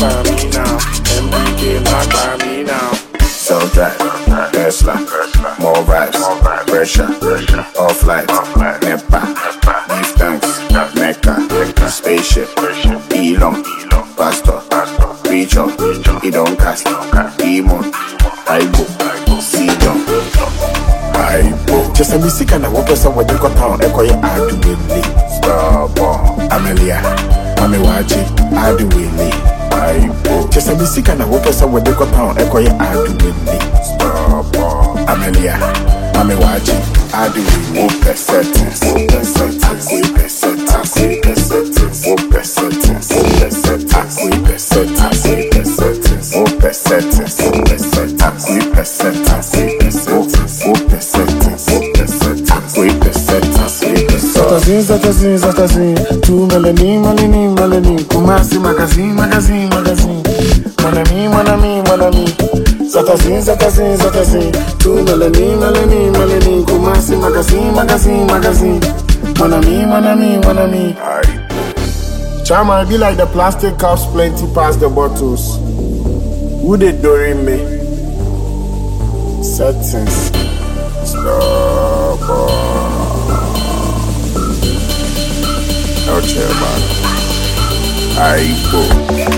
by me now. MBK back by me now. Self-drive, Tesla, more vibes, pressure, off-light, NEPA, give thanks, Mecca, spaceship, Elon, Pastor, Preacher, he don't cast, Demon, Aibo, Sidon, Aibo. Just a mistake and I walk us over the town, Echo, I do it, Starborn, Amelia, Mamewaji, I do it. Just a mistake and I walk us over the town, Echo, I do it. Stop, Amelia, Mamewaji, I do it. Open settings, open settings, open settings, open settings, open settings, open settings, open settings, open settings, open settings, open settings, open settings, open settings, open settings. Zatazin, tu melanie, Kumasi magazine, mon ami. Zatazin, tu melanie, Kumasi magazine, mon ami. Chama, I be like the plastic cups plenty past the bottles. Who they doing me? Settings. Stop. No chill, man. Aibo.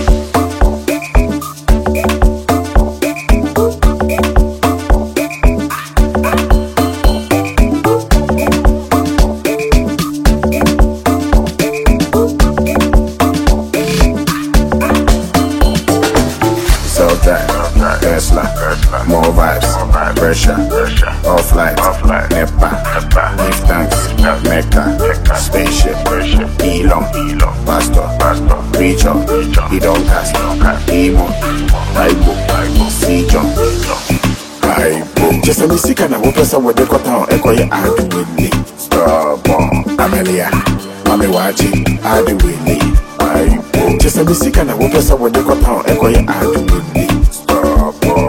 Tesla, more vibes, pressure, off-light, NEPA, give thanks, Mecca, spaceship, Elon, Pastor, Preacher, he don't cast, Demon, Aibo, Sidon, Aibo. Just a mistake and I walk us over the town, Echo, I do it, Starborn, Amelia, Mamewaji, I do it, Aibo. Just a mistake and I walk us over the town, Echo, I do it.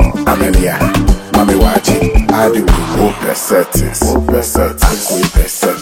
Amelia, Mamewaji, I do it. Open settings,